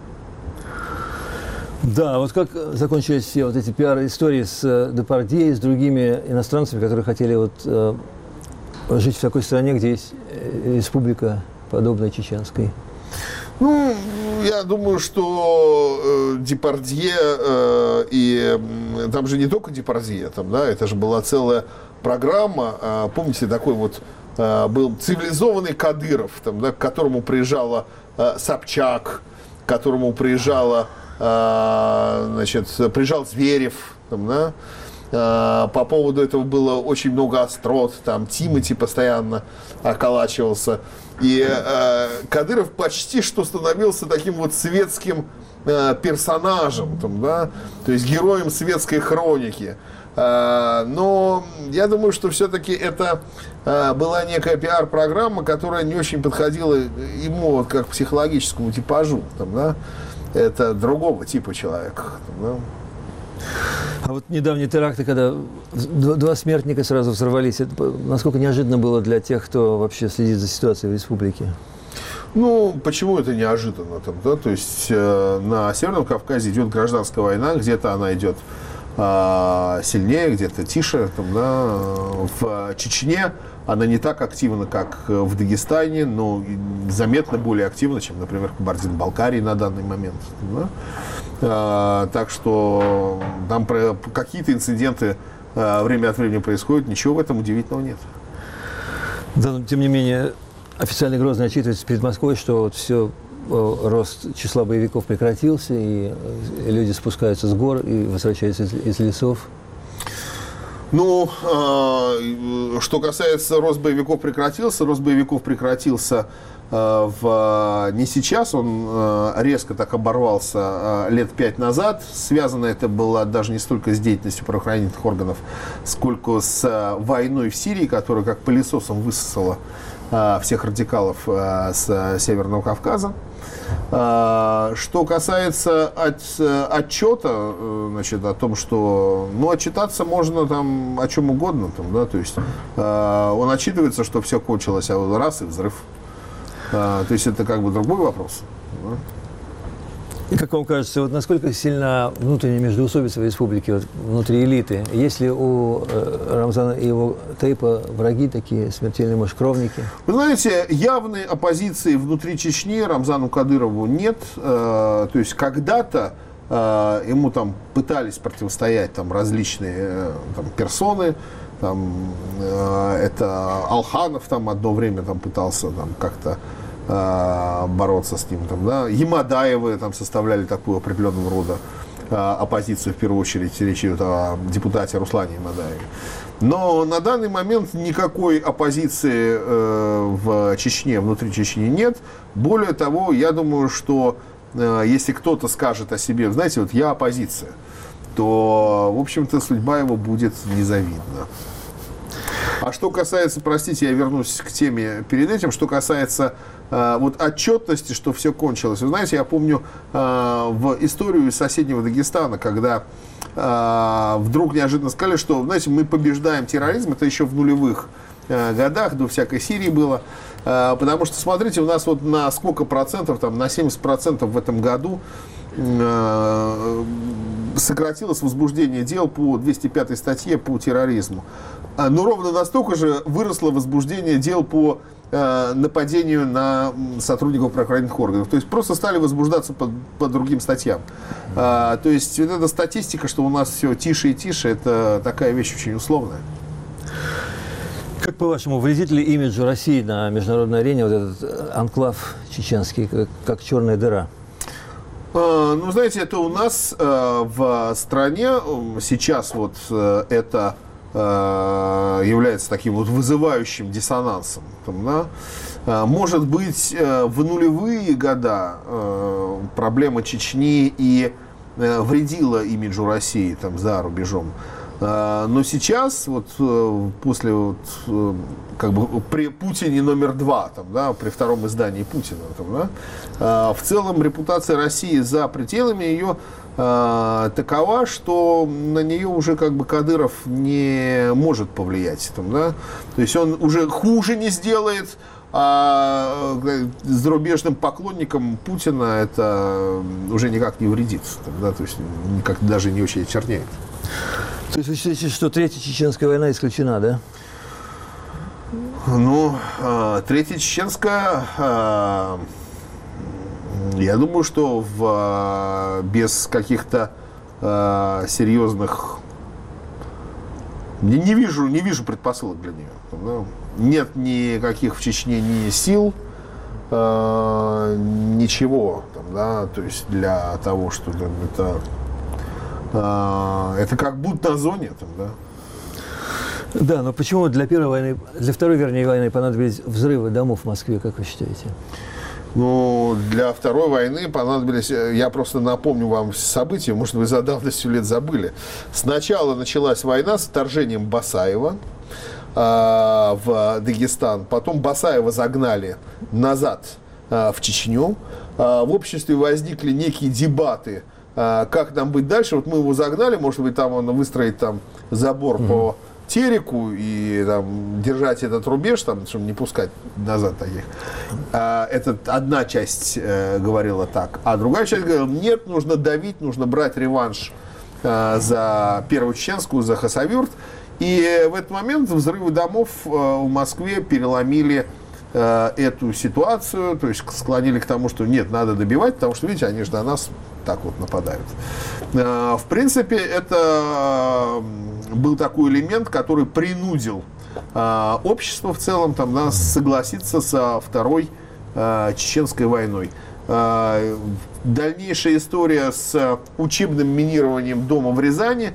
Да, вот как закончились все вот эти пиар-истории с Депардье и с другими иностранцами, которые хотели вот жить в такой стране, где есть республика, подобная чеченской? Ну, я думаю, что Депардье, и там же не только Депардье, там, да, это же была целая программа, помните, такой вот был цивилизованный Кадыров, там, да, к которому приезжала Собчак, к которому приезжала, значит, приезжал Зверев, там, да? По поводу этого было очень много острот, там Тимати постоянно околачивался, и Кадыров почти что становился таким вот светским персонажем, там, да? То есть героем светской хроники. Но я думаю, что все-таки это была некая пиар-программа, которая не очень подходила ему вот как психологическому типажу, там, да? Это другого типа человека. Да? А вот недавние теракты, когда два смертника сразу взорвались, это насколько неожиданно было для тех, кто вообще следит за ситуацией в республике? Ну, почему это неожиданно? Там, да? То есть на Северном Кавказе идет гражданская война, где-то она идет сильнее, где-то тише. Там, да? В Чечне она не так активна, как в Дагестане, но заметно более активна, чем, например, в Кабардино-Балкарии на данный момент. Да? Так что там какие-то инциденты время от времени происходят, ничего в этом удивительного нет. Да, но тем не менее, официально Грозный отчитывается перед Москвой, что вот все, рост числа боевиков прекратился, и люди спускаются с гор и возвращаются из лесов. Ну, что касается рост боевиков прекратился не сейчас, он резко так оборвался лет 5 назад. Связано это было даже не столько с деятельностью правоохранительных органов, сколько с войной в Сирии, которая как пылесосом высосала всех радикалов с Северного Кавказа. Что касается отчета, значит, о том, что отчитаться можно там о чем угодно, там, да, то есть он отчитывается, что все кончилось, а вот раз и взрыв. То есть это как бы другой вопрос. Да? И как вам кажется, вот насколько сильна внутренняя междоусобица в республике, вот, внутри элиты? Есть ли у Рамзана и его Тайпа враги такие смертельные, может, кровники? Вы знаете, явной оппозиции внутри Чечни Рамзану Кадырову нет. То есть когда-то ему там пытались противостоять там различные там персоны. Там, это Алханов там одно время там пытался там как-то бороться с ним. Там, да? Ямадаевы там составляли такую определенного рода оппозицию, в первую очередь речь идет о депутате Руслане Ямадаеве. Но на данный момент никакой оппозиции в Чечне, внутри Чечни нет. Более того, я думаю, что если кто-то скажет о себе, знаете, вот я оппозиция, то, в общем-то, судьба его будет незавидна. А что касается, простите, я вернусь к теме перед этим, что касается вот отчетности, что все кончилось. Вы знаете, я помню в историю из соседнего Дагестана, когда вдруг неожиданно сказали, что, знаете, мы побеждаем терроризм, это еще в нулевых годах, до всякой Сирии было, потому что, смотрите, у нас вот на сколько процентов, там, на 70% в этом году сократилось возбуждение дел по 205 статье по терроризму. Но ровно настолько же выросло возбуждение дел по нападению на сотрудников правоохранительных органов. То есть просто стали возбуждаться по другим статьям. То есть вот эта статистика, что у нас все тише и тише, это такая вещь очень условная. Как, по-вашему, вредит ли имиджу России на международной арене вот этот анклав чеченский, как черная дыра? Ну, знаете, это у нас в стране сейчас вот это является таким вот вызывающим диссонансом. Там, да? Может быть, в нулевые года проблема Чечни и вредила имиджу России там, за рубежом. Но сейчас, вот, после вот, как бы при Путине номер 2, там, да, при втором издании Путина, там, да, в целом репутация России за пределами ее такова, что на нее уже как бы Кадыров не может повлиять. Там, да? То есть он уже хуже не сделает, а зарубежным поклонникам Путина это уже никак не вредит. Там, да? То есть никак даже не очень очерняет. То есть вы считаете, что Третья Чеченская война исключена, да? Ну, Третья Чеченская, я думаю, что без каких-то серьезных... Не вижу предпосылок для нее. Да? Нет никаких в Чечне ни сил, ничего. Там, да? То есть для того, что это как будто на зоне. Там, да? Да, но почему для второй, вернее, войны понадобились взрывы домов в Москве, как вы считаете? Ну, для второй войны понадобились, я просто напомню вам события, может, вы за давностью лет забыли. Сначала началась война с вторжением Басаева в Дагестан, потом Басаева загнали назад в Чечню. В обществе возникли некие дебаты, как нам быть дальше. Вот мы его загнали, может быть, там он выстроить там забор по Тереку и там, держать этот рубеж, там, чтобы не пускать назад таких. Это одна часть говорила так. А другая часть говорила, нет, нужно давить, нужно брать реванш за Первую Чеченскую, за Хасавюрт. И в этот момент взрывы домов в Москве переломили эту ситуацию, то есть склонили к тому, что нет, надо добивать, потому что, видите, они же на нас так вот нападают. В принципе, это был такой элемент, который принудил общество в целом там, да, согласиться со Второй Чеченской войной. Дальнейшая история с учебным минированием дома в Рязани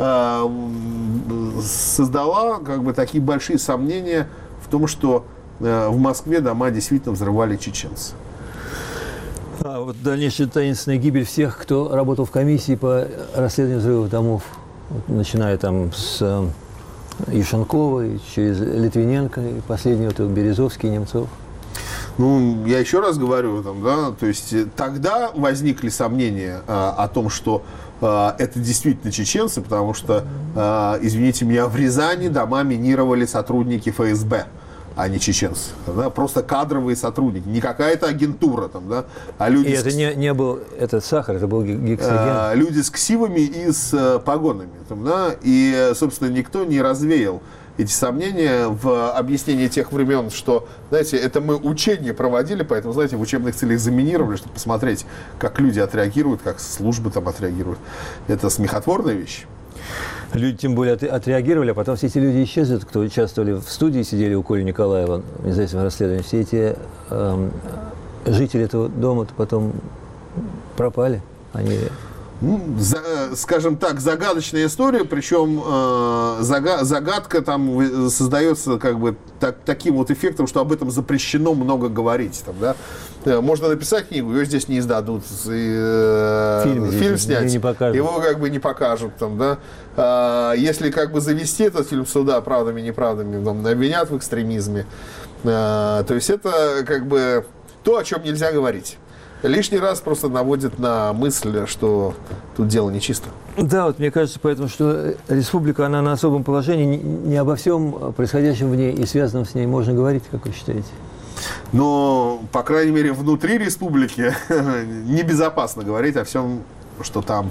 создала как бы такие большие сомнения в том, что в Москве дома действительно взрывали чеченцы. А вот дальнейшая таинственная гибель всех, кто работал в комиссии по расследованию взрывов домов, вот, начиная там с Ишенковой, через Литвиненко, и последнего вот, Березовский, Немцов. Ну, я еще раз говорю, там, да, то есть тогда возникли сомнения о том, что это действительно чеченцы, потому что, извините меня, в Рязани дома минировали сотрудники ФСБ, а не чеченцы. Да? Просто кадровые сотрудники, не какая-то агентура. Там, да? А люди это не был этот сахар, это был гексоген. Люди с ксивами и с погонами. Там, да? И, собственно, никто не развеял эти сомнения в объяснении тех времен, что, знаете, это мы учения проводили, поэтому, знаете, в учебных целях заминировали, чтобы посмотреть, как люди отреагируют, как службы там отреагируют. Это смехотворная вещь. Люди тем более отреагировали, а потом все эти люди исчезли, кто участвовали в студии, сидели у Коли Николаева в независимом расследовании. Все эти жители этого дома-то потом пропали. Они... Скажем так, загадочная история, причем загадка там создается как бы таким вот эффектом, что об этом запрещено много говорить. Там, да? Можно написать книгу, ее здесь не издадут, фильм снять, его как бы не покажут. Там, да? Если как бы завести этот фильм сюда правдами, неправдами, там, обвинят в экстремизме. То есть это как бы то, о чем нельзя говорить. Лишний раз просто наводит на мысль, что тут дело нечисто. Да, вот мне кажется, поэтому, что республика, она на особом положении, не обо всем происходящем в ней и связанном с ней можно говорить, как вы считаете? Но, по крайней мере, внутри республики небезопасно говорить о всем, что там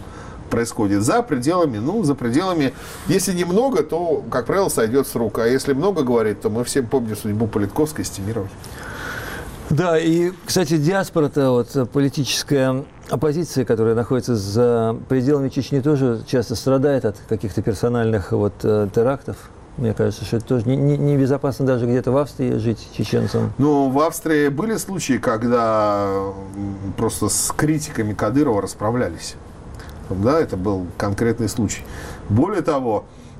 происходит. За пределами, если немного, то, как правило, сойдет с рук. А если много говорит, то мы все помним судьбу Политковской и Стемировой. Да, и, кстати, диаспора-то, вот, политическая оппозиция, которая находится за пределами Чечни, тоже часто страдает от каких-то персональных вот, терактов. Мне кажется, что это тоже небезопасно даже где-то в Австрии жить чеченцам. Ну, в Австрии были случаи, когда просто с критиками Кадырова расправлялись. Да, это был конкретный случай. Более того,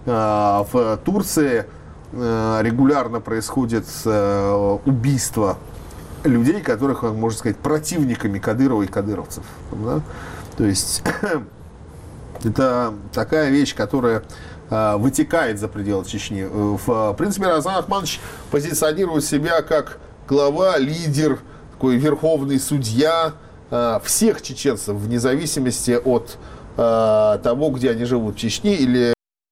в Турции регулярно происходит убийство людей, которых, можно сказать, противниками Кадырова и кадыровцев. Да? То есть это такая вещь, которая вытекает за пределы Чечни. В принципе, Рамзан Ахматович позиционирует себя как глава, лидер, такой верховный судья всех чеченцев, вне зависимости от того, где они живут, в Чечне или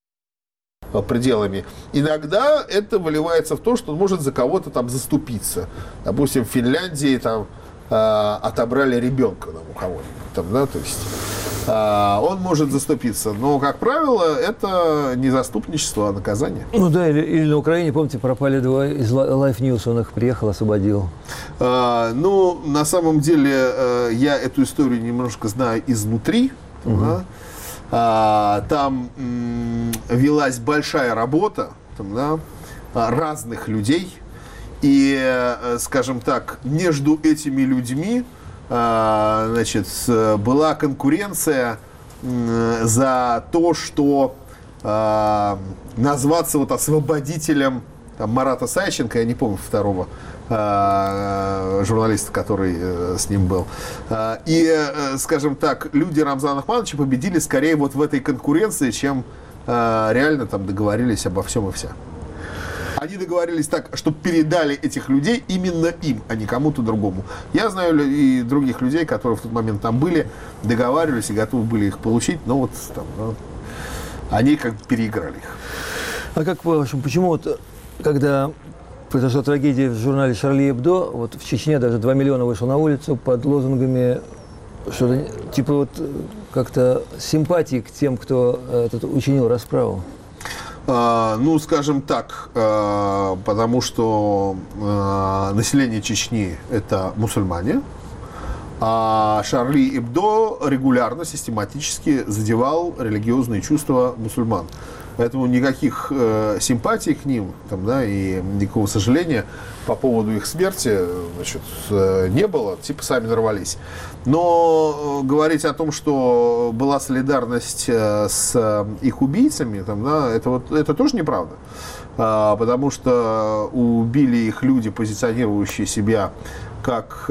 пределами. Иногда это выливается в то, что он может за кого-то там заступиться. Допустим, в Финляндии там отобрали ребенка у кого-нибудь. Там, да, то есть он может заступиться. Но, как правило, это не заступничество, а наказание. Ну да, или на Украине, помните, пропали двое из Life News, он их приехал, освободил. Ну, на самом деле, я эту историю немножко знаю изнутри. Да? Там велась большая работа там, да, разных людей. И, скажем так, между этими людьми значит, была конкуренция за то, что назваться вот освободителем там, Марата Сайченко, я не помню второго журналиста, который с ним был. И, скажем так, люди Рамзана Ахматовича победили скорее вот в этой конкуренции, чем реально там договорились обо всем и вся. Они договорились так, чтобы передали этих людей именно им, а не кому-то другому. Я знаю и других людей, которые в тот момент там были, договаривались и готовы были их получить, но вот там, они как бы переиграли их. А как, по-вашему, почему вот, когда произошла трагедия в журнале «Шарли Эбдо», вот в Чечне даже 2 миллиона вышло на улицу под лозунгами что-то типа вот как-то симпатии к тем, кто учинил расправу? Ну, скажем так, потому что население Чечни – это мусульмане, а Шарли Эбдо регулярно, систематически задевал религиозные чувства мусульман. Поэтому никаких симпатий к ним там, да, и никакого сожаления по поводу их смерти, значит, не было, типа сами нарвались. Но говорить о том, что была солидарность с их убийцами, там, да, это тоже неправда. Потому что убили их люди, позиционирующие себя как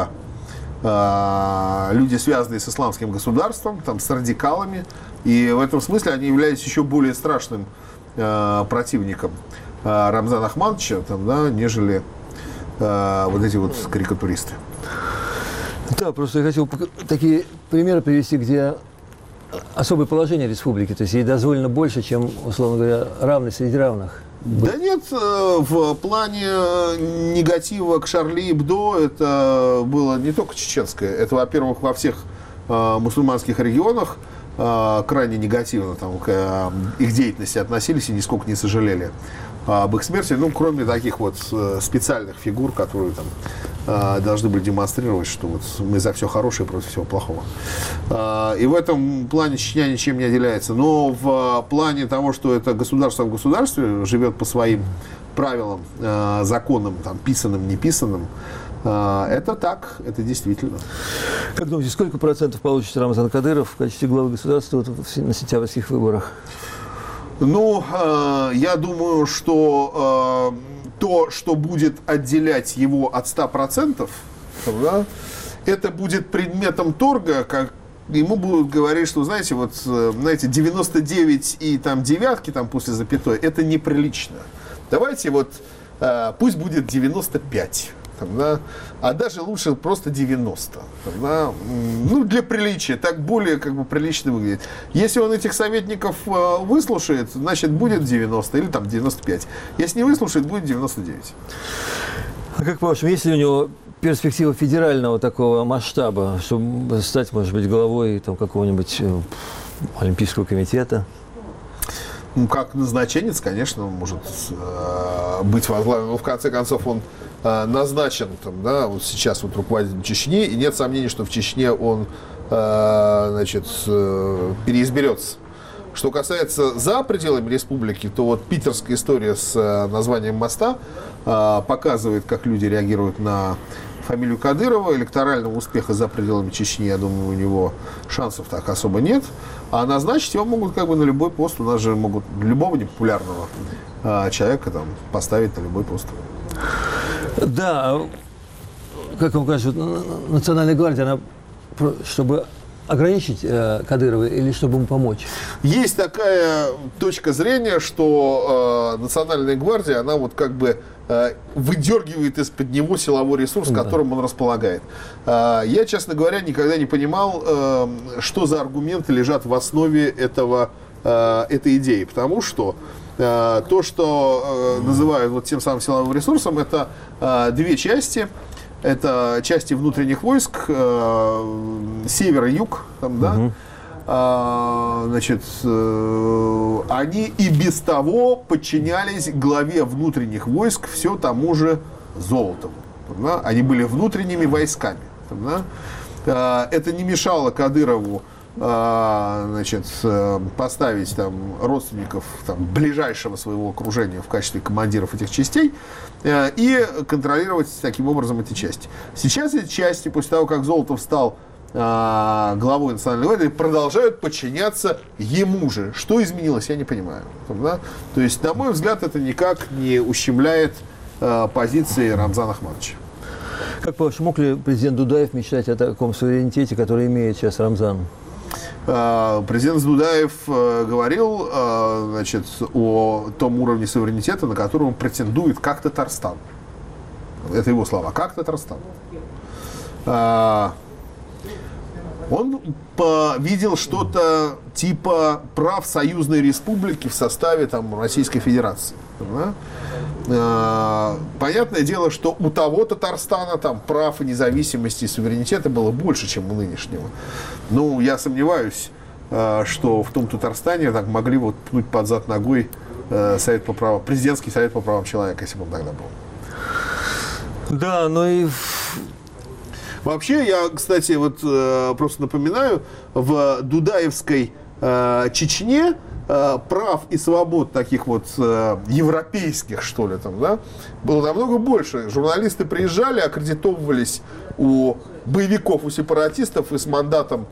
люди, связанные с исламским государством, там, с радикалами. И в этом смысле они являются еще более страшным противником Рамзана Ахматовича, там, да, нежели вот эти вот карикатуристы. Да, просто я хотел такие примеры привести, где особое положение республики, то есть ей дозволено больше, чем, условно говоря, равный среди равных. Да нет, в плане негатива к Шарли Эбдо это было не только чеченское, это, во-первых, во всех мусульманских регионах крайне негативно там, к их деятельности относились и нисколько не сожалели об их смерти, ну, кроме таких вот специальных фигур, которые там должны были демонстрировать, что вот мы за все хорошее против всего плохого. И в этом плане Чечня ничем не отделяется. Но в плане того, что это государство в государстве живет по своим правилам, законам, там, писанным, неписанным, это так, это действительно. Как думаете, сколько процентов получит Рамзан Кадыров в качестве главы государства на сентябрьских выборах? Ну, я думаю, что то, что будет отделять его от 100%, да, это будет предметом торга, как ему будут говорить, что, знаете, вот, знаете, 99 и там девятки там после запятой, это неприлично. Давайте вот, пусть будет 95. Там, да, а даже лучше просто 90. Там, да, ну, для приличия, так более как бы прилично выглядит. Если он этих советников выслушает, значит будет 90 или там 95. Если не выслушает, будет 99. А как по-вашему, есть ли у него перспектива федерального такого масштаба, чтобы стать, может быть, главой там, какого-нибудь Олимпийского комитета. Ну, как назначенец, конечно, может быть возглавлен. Но в конце концов он назначен там, да, вот сейчас вот руководителем Чечни, и нет сомнений, что в Чечне он переизберется. Что касается за пределами республики, то вот питерская история с названием моста показывает, как люди реагируют на фамилию Кадырова. Электорального успеха за пределами Чечни, я думаю, у него шансов так особо нет. А назначить его могут как бы на любой пост. У нас же могут любого непопулярного человека там поставить на любой пост. Да, как вам кажется, Национальная гвардия, она, чтобы ограничить Кадырова или чтобы ему помочь? Есть такая точка зрения, что Национальная гвардия, она вот как бы выдергивает из-под него силовой ресурс, которым он располагает. Я, честно говоря, никогда не понимал, что за аргументы лежат в основе этой идеи. Потому что то, что называют вот тем самым силовым ресурсом, это две части. Это части внутренних войск, север и юг, там, да? Значит, они и без того подчинялись главе внутренних войск все тому же Золотову. Там, да? Они были внутренними войсками. Там, да? Это не мешало Кадырову значит, поставить там родственников там, ближайшего своего окружения в качестве командиров этих частей и контролировать таким образом эти части. Сейчас эти части, после того, как Золотов стал главой Национальной гвардии, продолжают подчиняться ему же. Что изменилось, я не понимаю. Да? То есть, на мой взгляд, это никак не ущемляет позиции Рамзана Ахматовича. Как по-вашему, мог ли президент Дудаев мечтать о таком суверенитете, который имеет сейчас Рамзан? Президент Дудаев говорил, значит, о том уровне суверенитета, на который он претендует, как Татарстан. Это его слова, как Татарстан. Он видел что-то типа прав союзной республики в составе там, Российской Федерации. Да? Понятное дело, что у того Татарстана там, прав и независимости и суверенитета было больше, чем у нынешнего. Ну, я сомневаюсь, что в том Татарстане так могли вот пнуть под зад ногой совет по правам, президентский совет по правам человека, если бы он тогда был. Да, но и... Вообще, я, кстати, вот просто напоминаю, в дудаевской Чечне прав и свобод таких вот европейских, что ли, там, да, было намного больше. Журналисты приезжали, аккредитовывались у боевиков, у сепаратистов и с мандатом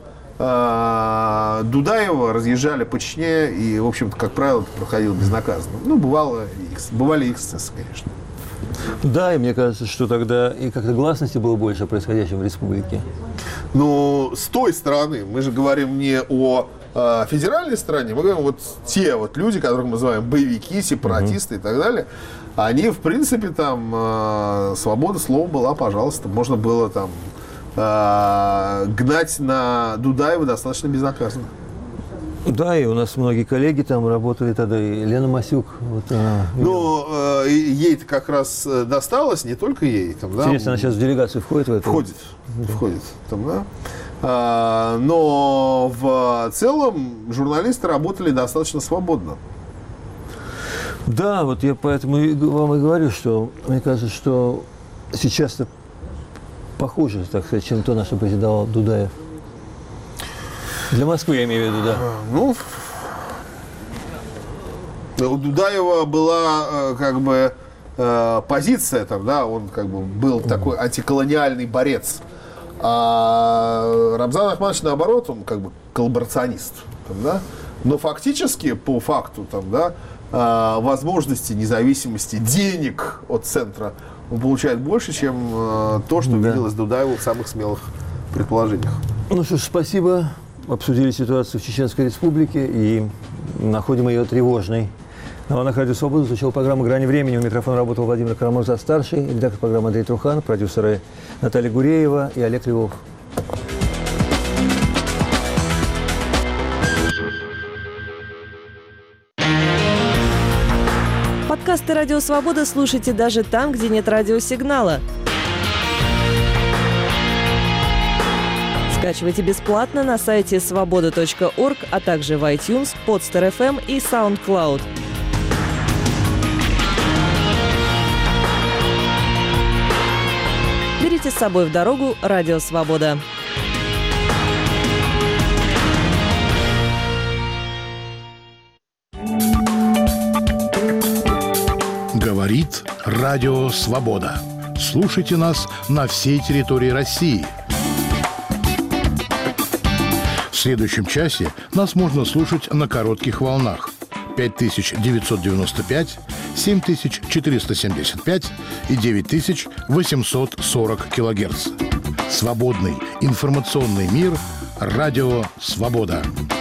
Дудаева разъезжали по Чечне, и, в общем-то, как правило, это проходило безнаказанно. Ну, бывали и эксцессы, конечно. Да, и мне кажется, что тогда и как-то гласности было больше о происходящем в республике. Но с той стороны, мы же говорим не о федеральной стороне, мы говорим вот те вот люди, которых мы называем боевики, сепаратисты и так далее, они, в принципе, там, свобода слова была, пожалуйста, можно было там гнать на Дудаева достаточно безнаказанно. Да, и у нас многие коллеги там работали тогда, и Лена Масюк. Вот, ну, ей-то как раз досталось, не только ей. Там, да, интересно, она сейчас в делегацию входит в это? Входит. Там, да. Но в целом журналисты работали достаточно свободно. Да, вот я поэтому вам и говорю, что мне кажется, что сейчас-то похуже, так сказать, чем то, на что претендовал Дудаев. Для Москвы, я имею в виду, да. Ну, у Дудаева была как бы позиция, там, да, он как бы был такой антиколониальный борец. А Рамзан Ахматович, наоборот, он как бы коллаборационист. Там, да? Но фактически, по факту, там, да, возможности, независимости, денег от центра он получает больше, чем то, что виделось Дудаеву в самых смелых предположениях. Ну что ж, спасибо. Обсудили ситуацию в Чеченской Республике и находим ее тревожной. На волнах Радио Свобода звучала программа «Грани времени». У микрофона работал Владимир Карамурза-старший, редактор программы Андрей Трухан, продюсеры Наталья Гуреева и Олег Львов. Подкасты «Радио Свобода» слушайте даже там, где нет радиосигнала. Скачивайте бесплатно на сайте svoboda.org, а также в iTunes, Podster FM и SoundCloud. Берите с собой в дорогу «Радио Свобода». Говорит Радио Свобода. Слушайте нас на всей территории России. В следующем часе нас можно слушать на коротких волнах 5995, 7475 и 9840 килогерц. Свободный информационный мир. Радио Свобода.